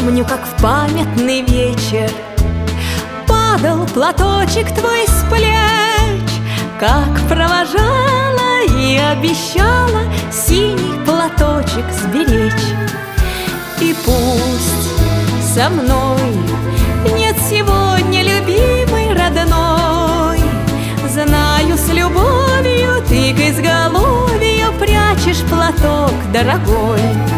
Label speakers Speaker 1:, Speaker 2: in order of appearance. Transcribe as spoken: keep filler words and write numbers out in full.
Speaker 1: Помню, как в памятный вечер падал платочек твой с плеч, как провожала и обещала синий платочек сберечь. И пусть со мной нет сегодня любимой родной, знаю, с любовью ты к изголовью прячешь платок дорогой.